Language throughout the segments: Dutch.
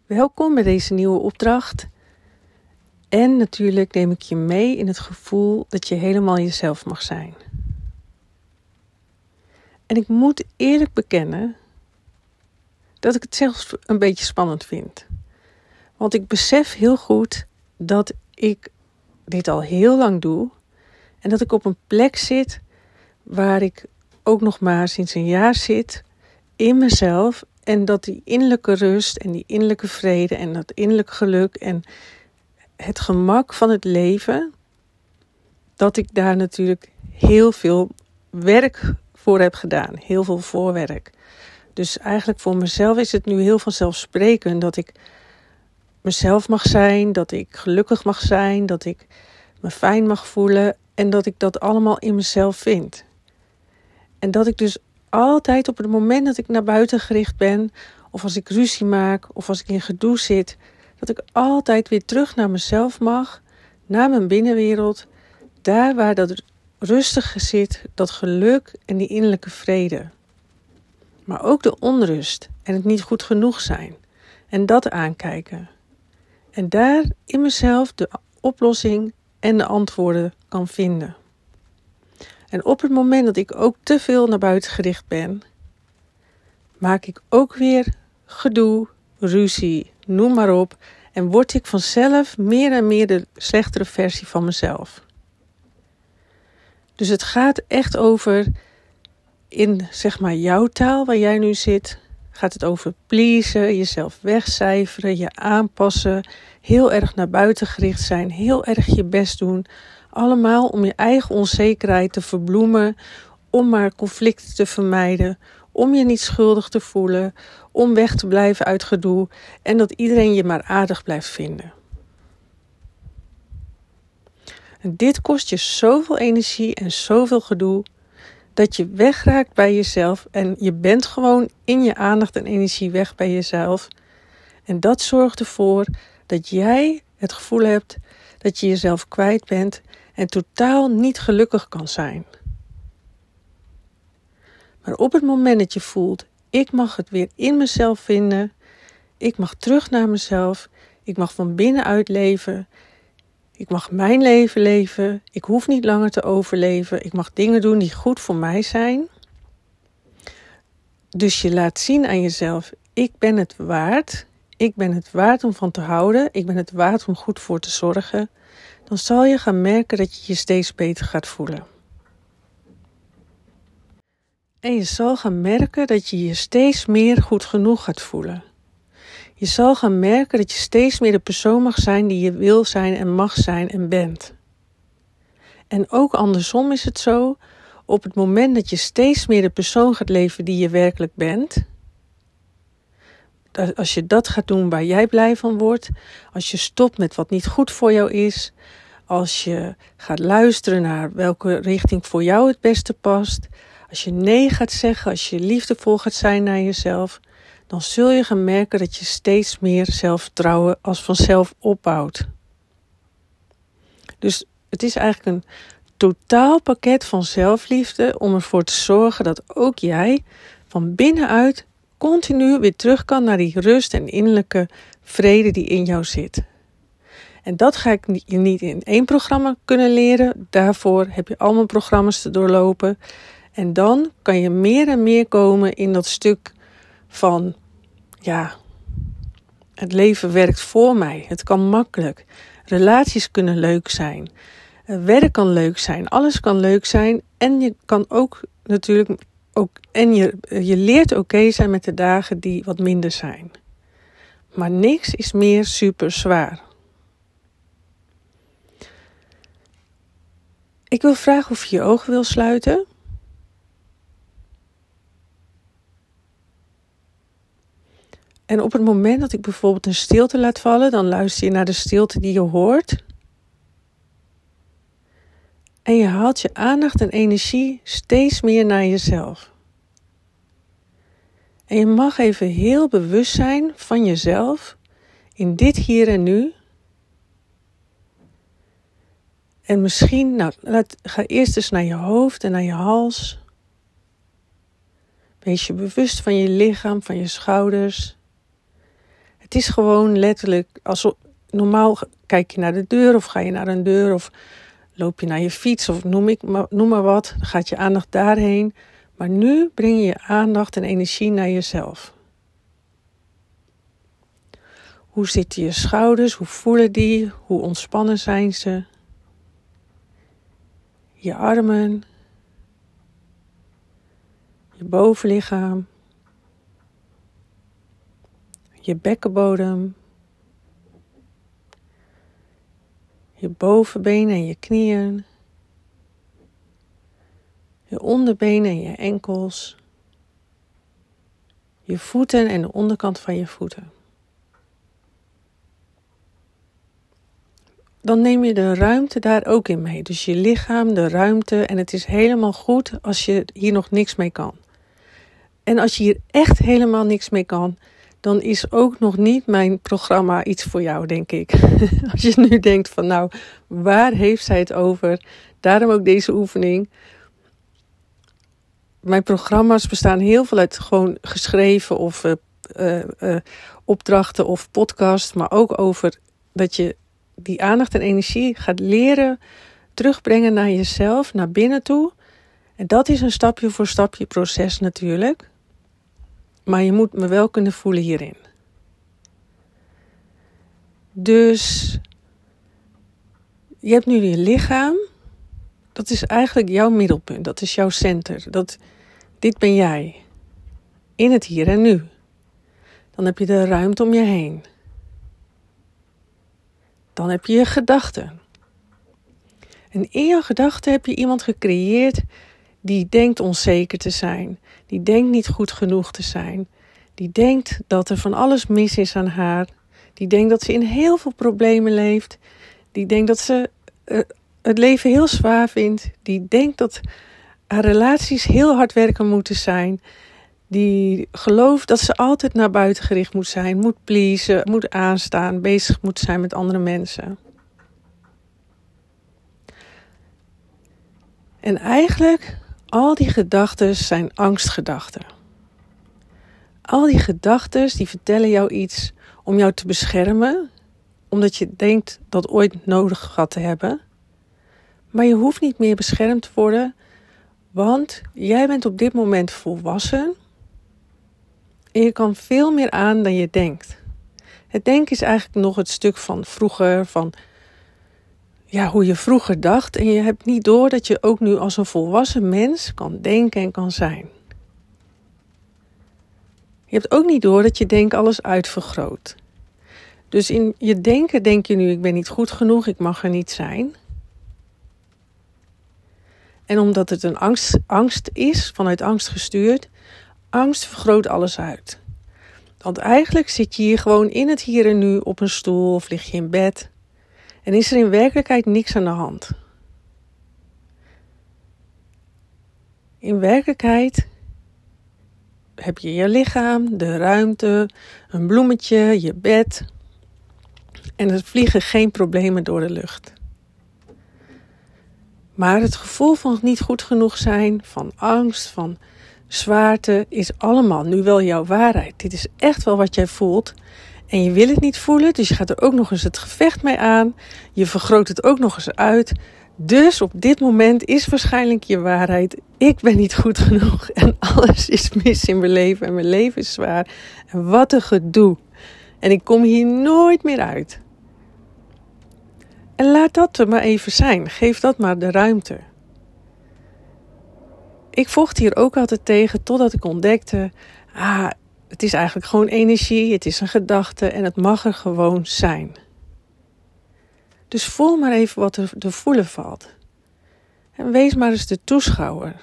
Welkom bij deze nieuwe opdracht. En natuurlijk neem ik je mee in het gevoel dat je helemaal jezelf mag zijn. En ik moet eerlijk bekennen dat ik het zelfs een beetje spannend vind. Want ik besef heel goed dat ik dit al heel lang doe. En dat ik op een plek zit waar ik ook nog maar sinds een jaar zit in mezelf. En dat die innerlijke rust en die innerlijke vrede en dat innerlijke geluk en het gemak van het leven, dat ik daar natuurlijk heel veel werk voor heb gedaan. Heel veel voorwerk. Dus eigenlijk voor mezelf is het nu heel vanzelfsprekend dat ik mezelf mag zijn, dat ik gelukkig mag zijn, dat ik me fijn mag voelen en dat ik dat allemaal in mezelf vind. En dat ik dus altijd op het moment dat ik naar buiten gericht ben, of als ik ruzie maak, of als ik in gedoe zit, dat ik altijd weer terug naar mezelf mag, naar mijn binnenwereld, daar waar dat rustige zit, dat geluk en die innerlijke vrede. Maar ook de onrust en het niet goed genoeg zijn. En dat aankijken. En daar in mezelf de oplossing en de antwoorden kan vinden. En op het moment dat ik ook te veel naar buiten gericht ben, maak ik ook weer gedoe, ruzie, noem maar op. En word ik vanzelf meer en meer de slechtere versie van mezelf. Dus het gaat echt over, in zeg maar jouw taal waar jij nu zit, gaat het over pleasen, jezelf wegcijferen, je aanpassen, heel erg naar buiten gericht zijn, heel erg je best doen. Allemaal om je eigen onzekerheid te verbloemen, om maar conflicten te vermijden, om je niet schuldig te voelen, om weg te blijven uit gedoe en dat iedereen je maar aardig blijft vinden. En dit kost je zoveel energie en zoveel gedoe, dat je wegraakt bij jezelf en je bent gewoon in je aandacht en energie weg bij jezelf. En dat zorgt ervoor dat jij het gevoel hebt dat je jezelf kwijt bent en totaal niet gelukkig kan zijn. Maar op het moment dat je voelt, ik mag het weer in mezelf vinden, ik mag terug naar mezelf, ik mag van binnenuit leven, ik mag mijn leven leven, ik hoef niet langer te overleven, ik mag dingen doen die goed voor mij zijn. Dus je laat zien aan jezelf, ik ben het waard om van te houden, ik ben het waard om goed voor te zorgen. Dan zal je gaan merken dat je je steeds beter gaat voelen. En je zal gaan merken dat je je steeds meer goed genoeg gaat voelen. Je zal gaan merken dat je steeds meer de persoon mag zijn die je wil zijn en mag zijn en bent. En ook andersom is het zo, op het moment dat je steeds meer de persoon gaat leven die je werkelijk bent, als je dat gaat doen waar jij blij van wordt, als je stopt met wat niet goed voor jou is, als je gaat luisteren naar welke richting voor jou het beste past, als je nee gaat zeggen, als je liefdevol gaat zijn naar jezelf, dan zul je gaan merken dat je steeds meer zelfvertrouwen als vanzelf opbouwt. Dus het is eigenlijk een totaal pakket van zelfliefde om ervoor te zorgen dat ook jij van binnenuit continu weer terug kan naar die rust en innerlijke vrede die in jou zit. En dat ga ik je niet in één programma kunnen leren. Daarvoor heb je allemaal programma's te doorlopen. En dan kan je meer en meer komen in dat stuk van, het leven werkt voor mij. Het kan makkelijk. Relaties kunnen leuk zijn. Werk kan leuk zijn. Alles kan leuk zijn. En je kan ook natuurlijk je leert oké zijn met de dagen die wat minder zijn. Maar niks is meer super zwaar. Ik wil vragen of je je ogen wil sluiten. En op het moment dat ik bijvoorbeeld een stilte laat vallen, dan luister je naar de stilte die je hoort. En je haalt je aandacht en energie steeds meer naar jezelf. En je mag even heel bewust zijn van jezelf in dit hier en nu. En misschien, ga eerst eens naar je hoofd en naar je hals. Wees je bewust van je lichaam, van je schouders. Het is gewoon letterlijk, normaal kijk je naar de deur of ga je naar een deur of loop je naar je fiets of noem maar wat. Dan gaat je aandacht daarheen. Maar nu breng je je aandacht en energie naar jezelf. Hoe zitten je schouders? Hoe voelen die? Hoe ontspannen zijn ze? Je armen. Je bovenlichaam. Je bekkenbodem. Je bovenbenen en je knieën. Je onderbenen en je enkels. Je voeten en de onderkant van je voeten. Dan neem je de ruimte daar ook in mee. Dus je lichaam, de ruimte. En het is helemaal goed als je hier nog niks mee kan. En als je hier echt helemaal niks mee kan, dan is ook nog niet mijn programma iets voor jou, denk ik. Als je nu denkt van nou, waar heeft zij het over? Daarom ook deze oefening. Mijn programma's bestaan heel veel uit gewoon geschreven of opdrachten of podcast. Maar ook over dat je die aandacht en energie gaat leren terugbrengen naar jezelf, naar binnen toe. En dat is een stapje voor stapje proces natuurlijk. Maar je moet me wel kunnen voelen hierin. Dus je hebt nu je lichaam. Dat is eigenlijk jouw middelpunt. Dat is jouw center. Dit ben jij. In het hier en nu. Dan heb je de ruimte om je heen. Dan heb je je gedachten. En in je gedachten heb je iemand gecreëerd die denkt onzeker te zijn. Die denkt niet goed genoeg te zijn. Die denkt dat er van alles mis is aan haar. Die denkt dat ze in heel veel problemen leeft. Die denkt dat ze het leven heel zwaar vindt. Die denkt dat haar relaties heel hard werken moeten zijn. Die gelooft dat ze altijd naar buiten gericht moet zijn. Moet pleasen, moet aanstaan, bezig moet zijn met andere mensen. En eigenlijk, al die gedachten zijn angstgedachten. Al die gedachten die vertellen jou iets om jou te beschermen. Omdat je denkt dat ooit nodig gehad te hebben. Maar je hoeft niet meer beschermd te worden. Want jij bent op dit moment volwassen. En je kan veel meer aan dan je denkt. Het denken is eigenlijk nog het stuk van vroeger. Van hoe je vroeger dacht. En je hebt niet door dat je ook nu als een volwassen mens kan denken en kan zijn. Je hebt ook niet door dat je denken alles uitvergroot. Dus in je denken denk je nu, ik ben niet goed genoeg, ik mag er niet zijn. En omdat het een angst is, vanuit angst gestuurd, angst vergroot alles uit. Want eigenlijk zit je hier gewoon in het hier en nu op een stoel of lig je in bed. En is er in werkelijkheid niks aan de hand. In werkelijkheid heb je je lichaam, de ruimte, een bloemetje, je bed. En er vliegen geen problemen door de lucht. Maar het gevoel van niet goed genoeg zijn, van angst, van zwaarte, is allemaal nu wel jouw waarheid. Dit is echt wel wat jij voelt. En je wil het niet voelen, dus je gaat er ook nog eens het gevecht mee aan. Je vergroot het ook nog eens uit. Dus op dit moment is waarschijnlijk je waarheid: ik ben niet goed genoeg en alles is mis in mijn leven en mijn leven is zwaar. En wat een gedoe. En ik kom hier nooit meer uit. En laat dat er maar even zijn. Geef dat maar de ruimte. Ik vocht hier ook altijd tegen totdat ik ontdekte: het is eigenlijk gewoon energie, het is een gedachte en het mag er gewoon zijn. Dus voel maar even wat er te voelen valt. En wees maar eens de toeschouwer.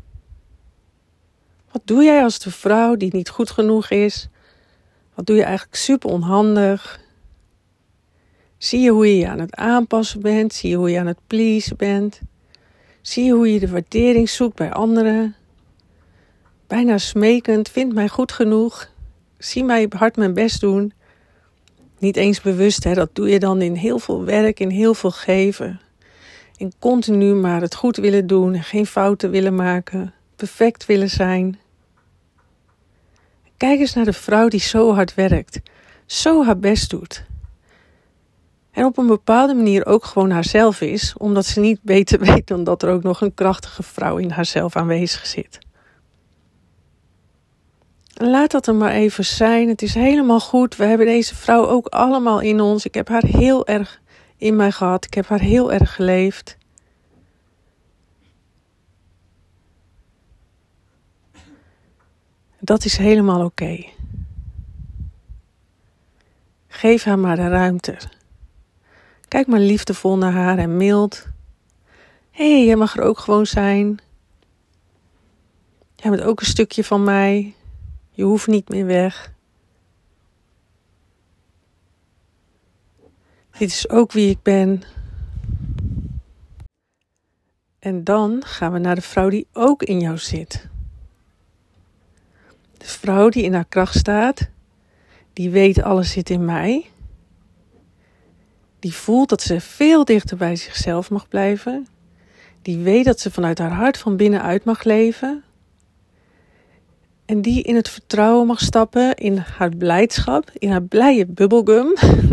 Wat doe jij als de vrouw die niet goed genoeg is? Wat doe je eigenlijk super onhandig? Zie je hoe je je aan het aanpassen bent? Zie je hoe je aan het pleasen bent? Zie je hoe je de waardering zoekt bij anderen? Bijna smekend, vind mij goed genoeg. Zie mij hard mijn best doen. Niet eens bewust, dat doe je dan in heel veel werk, in heel veel geven. In continu maar het goed willen doen en geen fouten willen maken. Perfect willen zijn. Kijk eens naar de vrouw die zo hard werkt. zo haar best doet. En op een bepaalde manier ook gewoon haarzelf is, omdat ze niet beter weet dan dat er ook nog een krachtige vrouw in haarzelf aanwezig zit. En laat dat er maar even zijn. Het is helemaal goed. We hebben deze vrouw ook allemaal in ons. Ik heb haar heel erg in mij gehad. Ik heb haar heel erg geleefd. Dat is helemaal oké. Geef haar maar de ruimte. Kijk maar liefdevol naar haar en mild. Hé, jij mag er ook gewoon zijn. Jij bent ook een stukje van mij. Je hoeft niet meer weg. Dit is ook wie ik ben. En dan gaan we naar de vrouw die ook in jou zit. De vrouw die in haar kracht staat. Die weet alles zit in mij. Die voelt dat ze veel dichter bij zichzelf mag blijven. Die weet dat ze vanuit haar hart van binnenuit mag leven. En die in het vertrouwen mag stappen, in haar blijdschap, in haar blije bubblegum.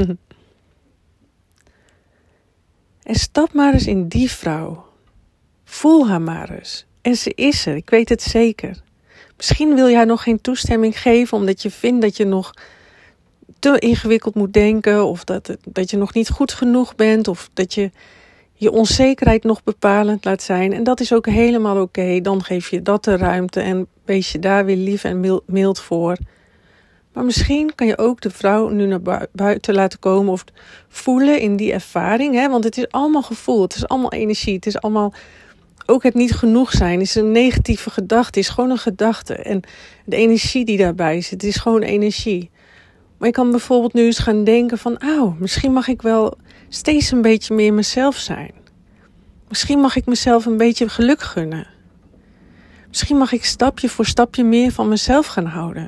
En stap maar eens in die vrouw. Voel haar maar eens. En ze is er, ik weet het zeker. Misschien wil je haar nog geen toestemming geven, omdat je vindt dat je nog te ingewikkeld moet denken, of dat je nog niet goed genoeg bent, of dat je je onzekerheid nog bepalend laat zijn. En dat is ook helemaal oké. Dan geef je dat de ruimte en wees je daar weer lief en mild voor. Maar misschien kan je ook de vrouw nu naar buiten laten komen of voelen in die ervaring. Hè? Want het is allemaal gevoel, het is allemaal energie, het is allemaal ook het niet genoeg zijn. Het is een negatieve gedachte, het is gewoon een gedachte. En de energie die daarbij zit, is gewoon energie. Maar je kan bijvoorbeeld nu eens gaan denken van, misschien mag ik wel steeds een beetje meer mezelf zijn. Misschien mag ik mezelf een beetje geluk gunnen. Misschien mag ik stapje voor stapje meer van mezelf gaan houden.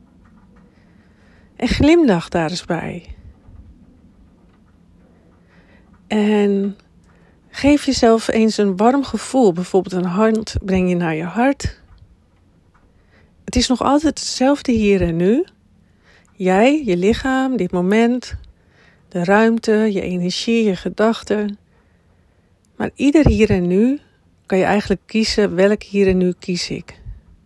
En glimlach daar eens bij. En geef jezelf eens een warm gevoel. Bijvoorbeeld een hand breng je naar je hart. Het is nog altijd hetzelfde hier en nu. Jij, je lichaam, dit moment, de ruimte, je energie, je gedachten. Maar ieder hier en nu kan je eigenlijk kiezen welk hier en nu kies ik.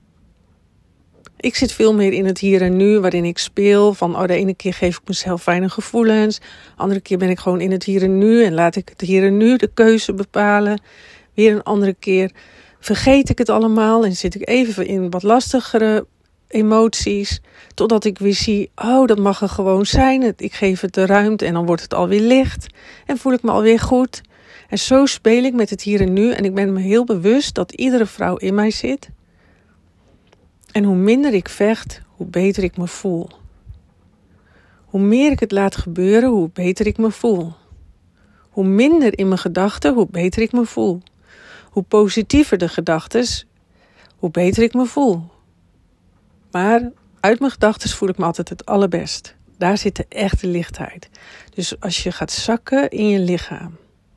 Ik zit veel meer in het hier en nu, waarin ik speel van de ene keer geef ik mezelf fijne gevoelens, de andere keer ben ik gewoon in het hier en nu en laat ik het hier en nu de keuze bepalen. Weer een andere keer vergeet ik het allemaal en zit ik even in wat lastigere emoties, totdat ik weer zie, dat mag er gewoon zijn. Ik geef het de ruimte en dan wordt het alweer licht en voel ik me alweer goed. En zo speel ik met het hier en nu en ik ben me heel bewust dat iedere vrouw in mij zit. En hoe minder ik vecht, hoe beter ik me voel. Hoe meer ik het laat gebeuren, hoe beter ik me voel. Hoe minder in mijn gedachten, hoe beter ik me voel. Hoe positiever de gedachten, hoe beter ik me voel. Maar uit mijn gedachten voel ik me altijd het allerbest. Daar zit de echte lichtheid. Dus als je gaat zakken in je lichaam.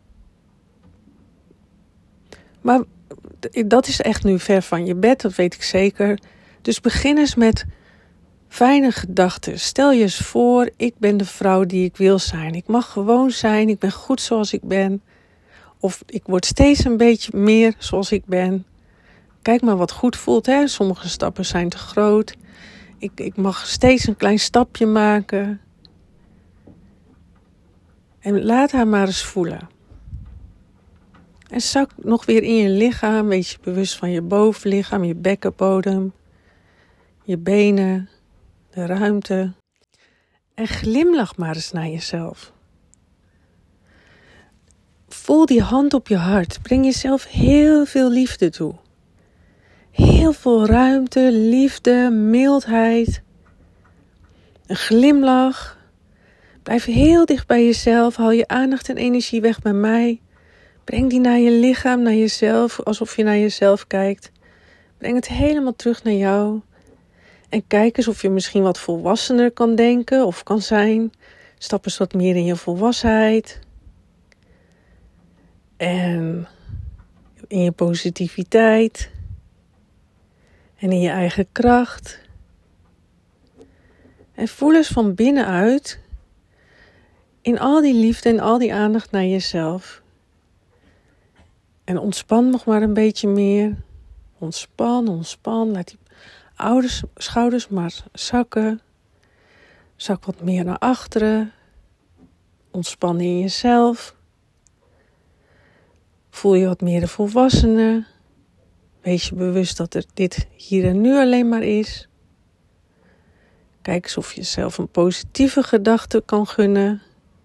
Maar dat is echt nu ver van je bed, dat weet ik zeker. Dus begin eens met fijne gedachten. Stel je eens voor, ik ben de vrouw die ik wil zijn. Ik mag gewoon zijn, ik ben goed zoals ik ben. Of ik word steeds een beetje meer zoals ik ben. Kijk maar wat goed voelt. Hè? Sommige stappen zijn te groot. Ik mag steeds een klein stapje maken. En laat haar maar eens voelen. En zak nog weer in je lichaam. Wees je bewust van je bovenlichaam, je bekkenbodem, je benen, de ruimte. En glimlach maar eens naar jezelf. Voel die hand op je hart. Breng jezelf heel veel liefde toe. Heel veel ruimte, liefde, mildheid. Een glimlach. Blijf heel dicht bij jezelf. Haal je aandacht en energie weg bij mij. Breng die naar je lichaam, naar jezelf, alsof je naar jezelf kijkt. Breng het helemaal terug naar jou. En kijk eens of je misschien wat volwassener kan denken of kan zijn. Stap eens wat meer in je volwassenheid. En in je positiviteit. En in je eigen kracht. En voel eens van binnenuit in al die liefde en al die aandacht naar jezelf. En ontspan nog maar een beetje meer. Ontspan. Laat die schouders maar zakken. Zak wat meer naar achteren. Ontspan in jezelf. Voel je wat meer de volwassene. Wees je bewust dat er dit hier en nu alleen maar is. Kijk eens of je jezelf een positieve gedachte kan gunnen.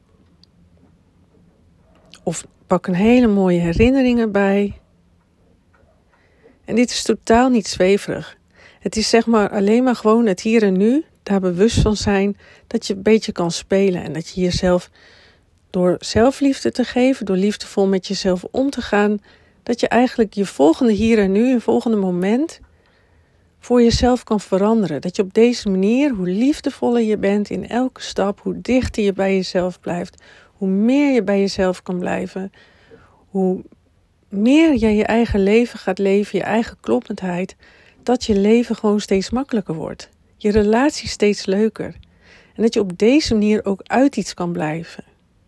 Of pak een hele mooie herinnering erbij. En dit is totaal niet zweverig. Het is zeg maar alleen maar gewoon het hier en nu. Daar bewust van zijn dat je een beetje kan spelen. En dat je jezelf door zelfliefde te geven, door liefdevol met jezelf om te gaan, dat je eigenlijk je volgende hier en nu, je volgende moment voor jezelf kan veranderen. Dat je op deze manier, hoe liefdevoller je bent in elke stap, hoe dichter je bij jezelf blijft, hoe meer je bij jezelf kan blijven, hoe meer je je eigen leven gaat leven, je eigen kloppendheid, dat je leven gewoon steeds makkelijker wordt. Je relatie steeds leuker. En dat je op deze manier ook uit iets kan blijven.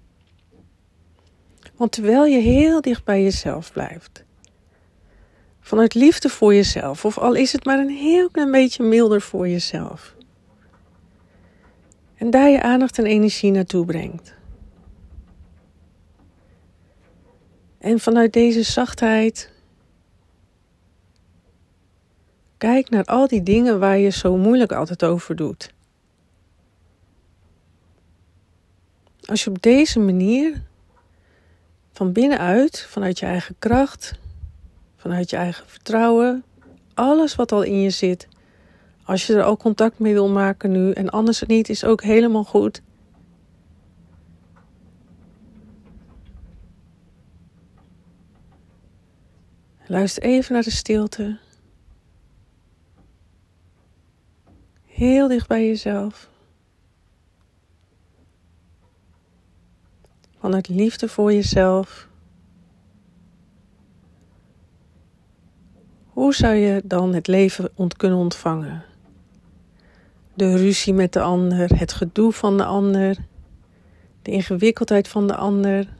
Want terwijl je heel dicht bij jezelf blijft, vanuit liefde voor jezelf, of al is het maar een heel klein beetje milder voor jezelf, en daar je aandacht en energie naartoe brengt. En vanuit deze zachtheid, kijk naar al die dingen waar je zo moeilijk altijd over doet. Als je op deze manier, van binnenuit, vanuit je eigen kracht, vanuit je eigen vertrouwen, alles wat al in je zit, als je er al contact mee wil maken nu en anders niet, is ook helemaal goed. Luister even naar de stilte. Heel dicht bij jezelf. Vanuit liefde voor jezelf. Hoe zou je dan het leven kunnen ontvangen? De ruzie met de ander, het gedoe van de ander, de ingewikkeldheid van de ander.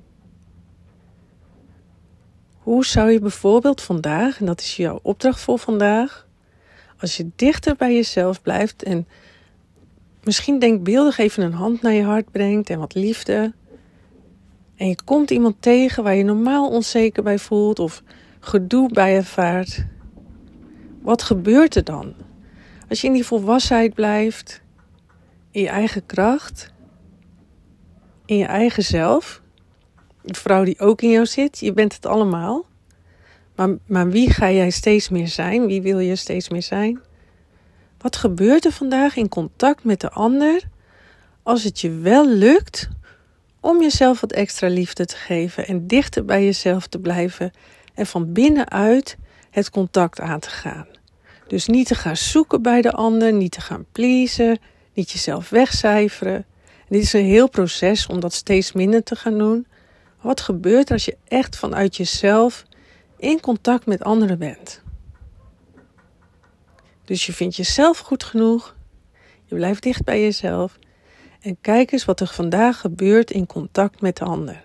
Hoe zou je bijvoorbeeld vandaag, en dat is jouw opdracht voor vandaag, als je dichter bij jezelf blijft en misschien denkbeeldig even een hand naar je hart brengt en wat liefde, en je komt iemand tegen waar je normaal onzeker bij voelt of gedoe bij ervaart, wat gebeurt er dan? Als je in die volwassenheid blijft, in je eigen kracht, in je eigen zelf, de vrouw die ook in jou zit, je bent het allemaal. Maar wie ga jij steeds meer zijn? Wie wil je steeds meer zijn? Wat gebeurt er vandaag in contact met de ander als het je wel lukt om jezelf wat extra liefde te geven en dichter bij jezelf te blijven en van binnenuit het contact aan te gaan? Dus niet te gaan zoeken bij de ander, niet te gaan pleasen, niet jezelf wegcijferen. En dit is een heel proces om dat steeds minder te gaan doen. Wat gebeurt er als je echt vanuit jezelf in contact met anderen bent? Dus je vindt jezelf goed genoeg. Je blijft dicht bij jezelf. En kijk eens wat er vandaag gebeurt in contact met de ander.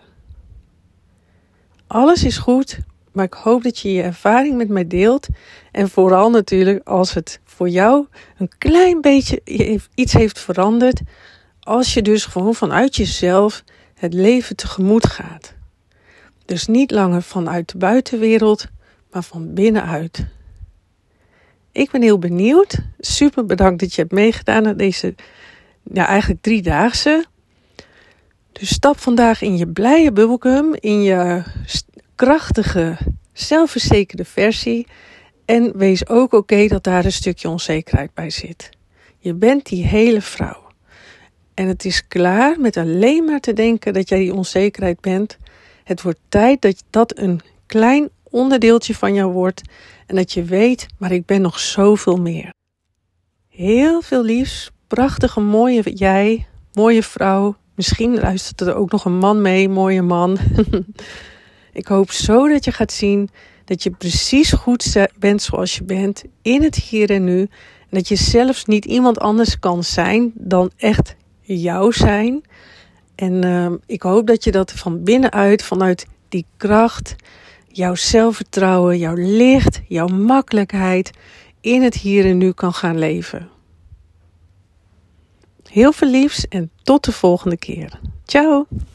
Alles is goed, maar ik hoop dat je je ervaring met mij deelt. En vooral natuurlijk als het voor jou een klein beetje iets heeft veranderd. Als je dus gewoon vanuit jezelf het leven tegemoet gaat. Dus niet langer vanuit de buitenwereld, maar van binnenuit. Ik ben heel benieuwd. Super bedankt dat je hebt meegedaan aan deze, eigenlijk 3-daagse. Dus stap vandaag in je blije bubblegum, in je krachtige, zelfverzekerde versie. En wees ook oké dat daar een stukje onzekerheid bij zit. Je bent die hele vrouw. En het is klaar met alleen maar te denken dat jij die onzekerheid bent. Het wordt tijd dat dat een klein onderdeeltje van jou wordt. En dat je weet, maar ik ben nog zoveel meer. Heel veel liefs, prachtige, mooie jij, mooie vrouw. Misschien luistert er ook nog een man mee, mooie man. Ik hoop zo dat je gaat zien dat je precies goed bent zoals je bent, in het hier en nu. En Dat je zelfs niet iemand anders kan zijn dan echt jou zijn. En ik hoop dat je dat van binnenuit, vanuit die kracht, jouw zelfvertrouwen, jouw licht, jouw makkelijkheid in het hier en nu kan gaan leven. Heel veel liefs en tot de volgende keer. Ciao!